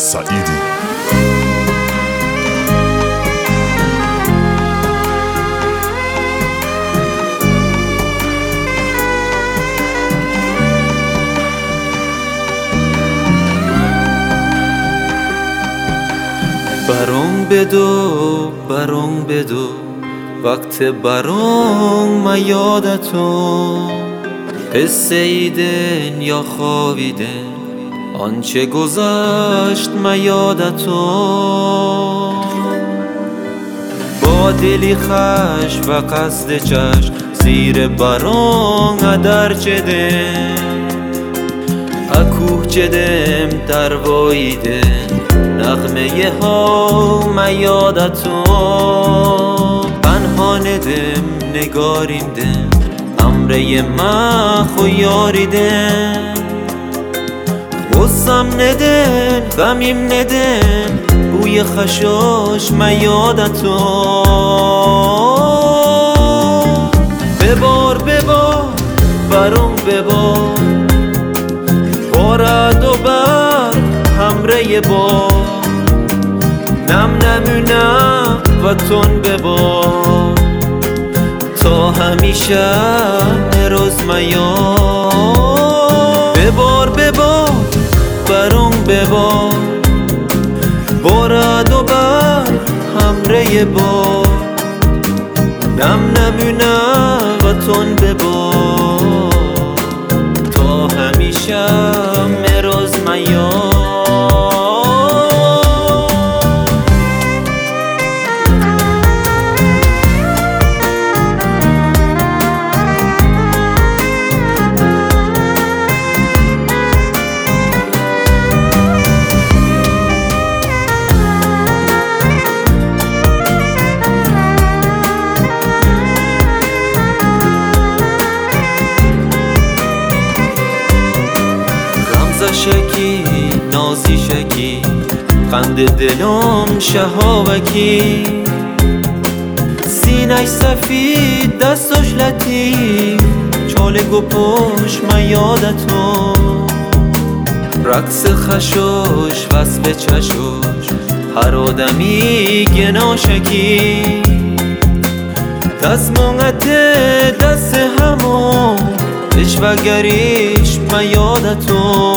سعیدی. برام بدو وقت برام ما یادتو قصه ایدن یا خوابیدن آنچه گذشت ما یادتو با دلی خش و قصد چشم زیر برام ادر چدن اکوه چدم درواییدن نغمه ها ما یادتو پنهان دم نگاریم دم امره ما خویاریدن غصم ندن غمیم ندن بوی خشاش ما یادتو ببار برام ببار بارد و بر همره با نم نمونم و تون ببار تا همیشه روز میاد ببار برام ببار بارد و بر همره با نم نمونم و تون ببار تا همیشه روز میاد شکی نازی شکی قند دلم شهاوکی سینش سفید دستش لطیف چالک و پشت من یادتو رقص خشوش وصف چشوش هر آدمی گناشکی دست منقطع دست همون اشوگریش من یادتو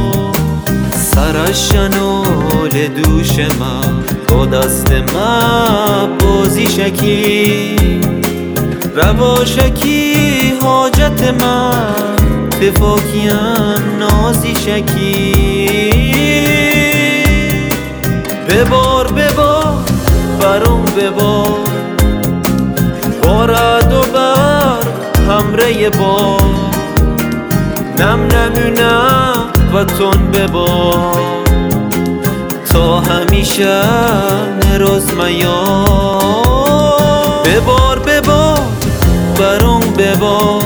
سرش شنال دوش من با دست من بازی شکی روا شکی حاجت من تفاکیان نازی شکی ببار برام ببار بارد و بر همره با نم نمونم و تون ببار تا همیشه روز میاد ببار برام ببار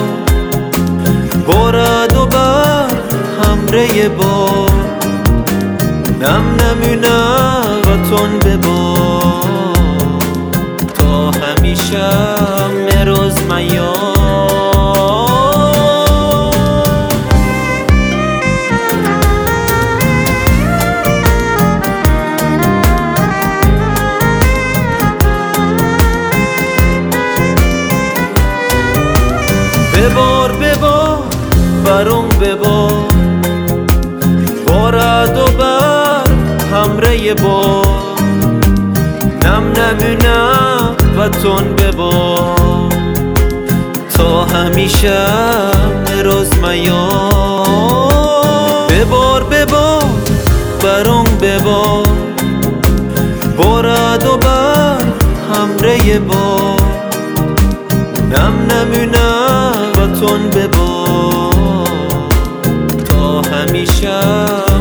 بارد و بر همره با نم نمونم و تون ببار تا همیشه روز میاد ببار برام ببار بارد و بر همره با نم نمونم و تون ببار تا همیشه روز میاد ببار برام ببار بارد و بر همره با نم نمونم و تون ببار تا همیشه